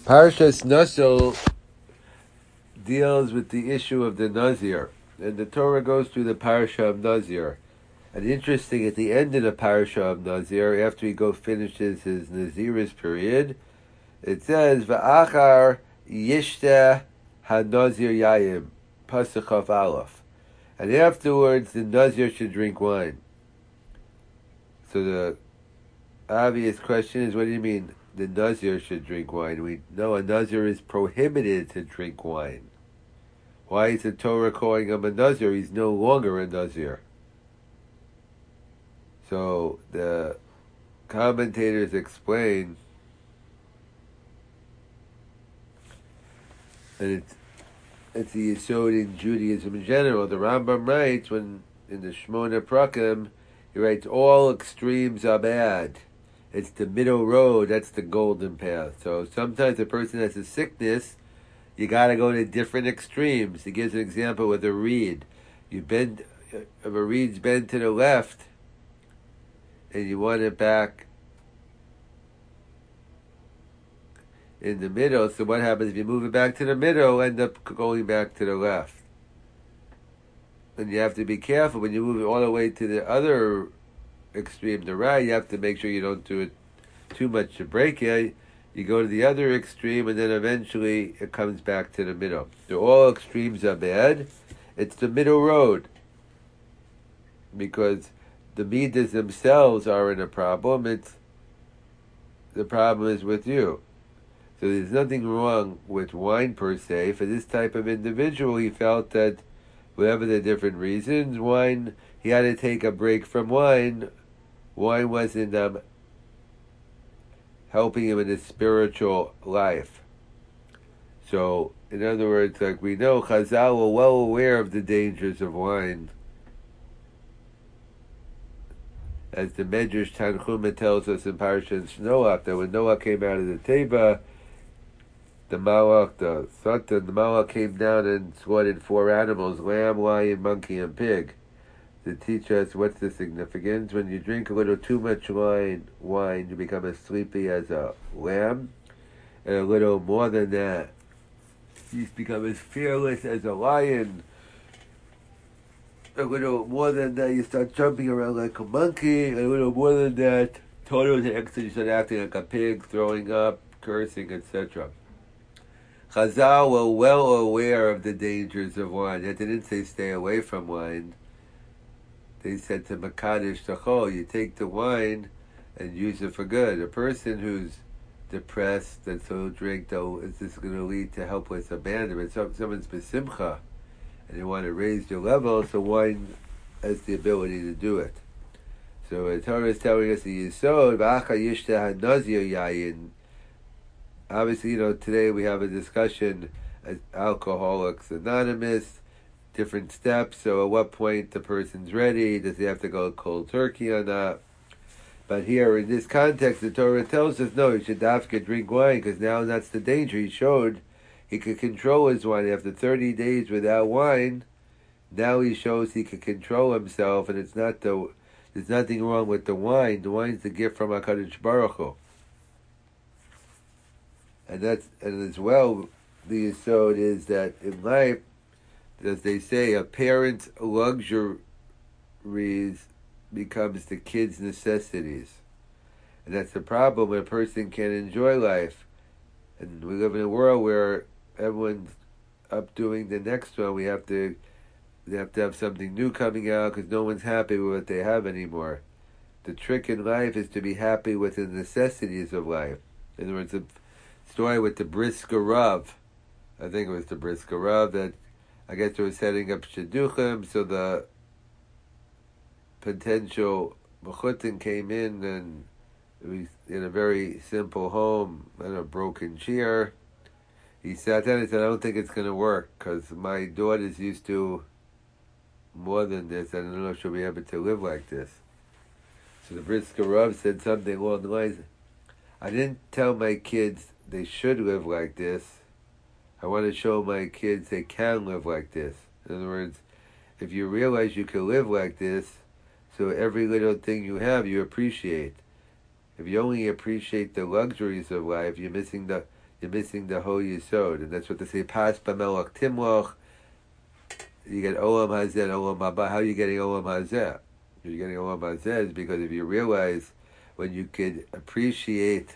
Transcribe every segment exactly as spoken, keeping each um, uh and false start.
Parshas Naso deals with the issue of the Nazir, and the Torah goes through the parasha of Nazir. And interesting, at the end of the parasha of Nazir, after he go finishes his Naziris period, it says Va'achar Yishteh HaNazir Yayim Pasuk of Aleph, and afterwards the Nazir should drink wine. So the obvious question is, what do you mean the Nazir should drink wine? We know a Nazir is prohibited to drink wine. Why is the Torah calling him a Nazir? He's no longer a Nazir. So the commentators explain, and it's it's the Yesod in Judaism in general. The Rambam writes, when in the Shmona Prakim, he writes, all extremes are bad. It's the middle road, that's the golden path. So sometimes a person has a sickness, you got to go to different extremes. He gives an example with a reed. You bend, if a reed's bent to the left, and you want it back in the middle, so what happens if you move it back to the middle, end up going back to the left. And you have to be careful when you move it all the way to the other extreme, the right, you have to make sure you don't do it too much to break it. You go to the other extreme, and then eventually it comes back to the middle. So all extremes are bad. It's the middle road, because the midas themselves aren't a problem. It's the problem is with you. So there's nothing wrong with wine per se. For this type of individual, he felt that whatever the different reasons, wine, he had to take a break from wine. Wine wasn't um, helping him in his spiritual life. So, in other words, like we know, Chazal were well aware of the dangers of wine. As the Medrash Tanchuma tells us in Parashat Noach, that when Noah came out of the Teva, the Malach, the Satan, the Malach came down and slaughtered four animals, lamb, lion, monkey, and pig, to teach us what's the significance. When you drink a little too much wine, wine, you become as sleepy as a lamb, and a little more than that, you become as fearless as a lion. A little more than that, you start jumping around like a monkey. A little more than that, total extra, you start acting like a pig, throwing up, cursing, et cetera. Chazal were well aware of the dangers of wine. They didn't say stay away from wine. They said to Makadish Tachol, you take the wine and use it for good. A person who's depressed and so drink, though, is this going to lead to helpless abandonment? So someone's besimcha, and you want to raise your level, so wine has the ability to do it. So the Torah is telling us the Yisod, V'acha Yishteh HaNazir Yayin. Obviously, you know, today we have a discussion as Alcoholics Anonymous, different steps. So at what point the person's ready? Does he have to go cold turkey or not? But here, in this context, the Torah tells us, no, he should dafka drink wine, because now that's the danger. He showed he could control his wine. After thirty days without wine, now he shows he could control himself, and it's not the, there's nothing wrong with the wine. The wine's the gift from HaKadosh Baruch Hu. And that's, and as well, the yesod is that in life, as they say, a parent's luxuries becomes the kid's necessities. And that's the problem when a person can't enjoy life. And we live in a world where everyone's up doing the next one. We have to, they have to have something new coming out because no one's happy with what they have anymore. The trick in life is to be happy with the necessities of life. In other words, the story with the Brisker Rav, I think it was the Brisker Rav, that I guess they were setting up shidduchim, so the potential mechutin came in, and it was in a very simple home, and a broken chair. He sat down and said, I don't think it's going to work, because my daughter's used to more than this. I don't know if she'll be able to live like this. So the Brisker Rav said something along the lines, I didn't tell my kids they should live like this. I want to show my kids they can live like this. In other words, if you realize you can live like this, so every little thing you have, you appreciate. If you only appreciate the luxuries of life, you're missing the you're missing the whole yisod, and that's what they say. Pas b'melach timloch. You get olam hazeh and olam haba. How are you getting olam hazeh? You're getting olam hazeh is because if you realize when you could appreciate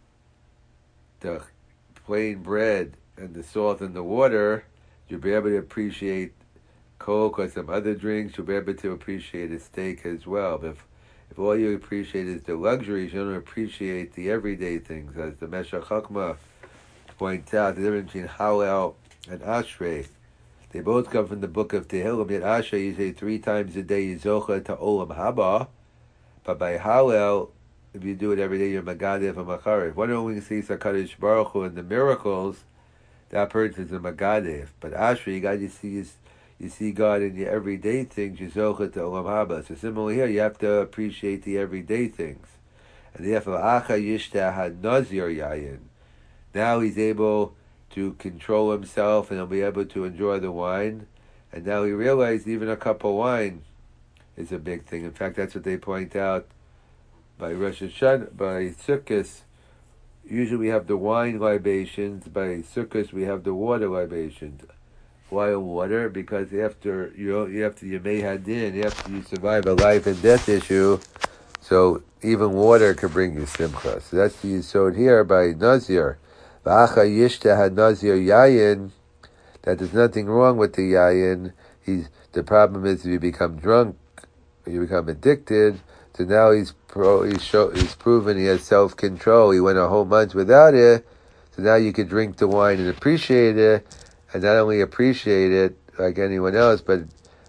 the plain bread and the salt and the water, you'll be able to appreciate Coke or some other drinks. You'll be able to appreciate a steak as well. But if if all you appreciate is the luxuries, you don't appreciate the everyday things. As the Meshech Chochmah points out, the difference between Hallel and Ashrei. They both come from the book of Tehillim. Yet Ashrei, you say three times a day, you zocha to olam haba. But by Hallel, if you do it every day, you're Megadef and Macharev. One only sees HaKadosh Baruch Hu and the miracles, that person is a Megadef. But Ashrei, you got to see his, you see God in your everyday things, you zocha to olam haba. So similarly here, you have to appreciate the everyday things. And therefore, Acha Yishtah had Nazir Yayin. Now he's able to control himself and he'll be able to enjoy the wine. And now he realized even a cup of wine is a big thing. In fact, that's what they point out by Rosh Hashanah, by Sukkot. Usually we have the wine libations. By Sukkot we have the water libations. Why water? Because after you you have to you may hadin, after you survive a life and death issue, so even water can bring you simcha. So that's the yisod here by Nazir. V'acha yishta had Nazir yayin. That there's nothing wrong with the yayin. He's the problem is if you become drunk, you become addicted. So now he's pro, he's show, he's proven he has self control. He went a whole month without it. So now you can drink the wine and appreciate it. And not only appreciate it like anyone else, but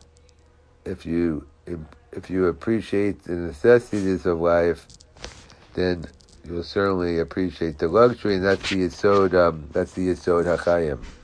if you if you appreciate the necessities of life, then you'll certainly appreciate the luxury, and that's the yisod. Um, that's the yisod hachayim.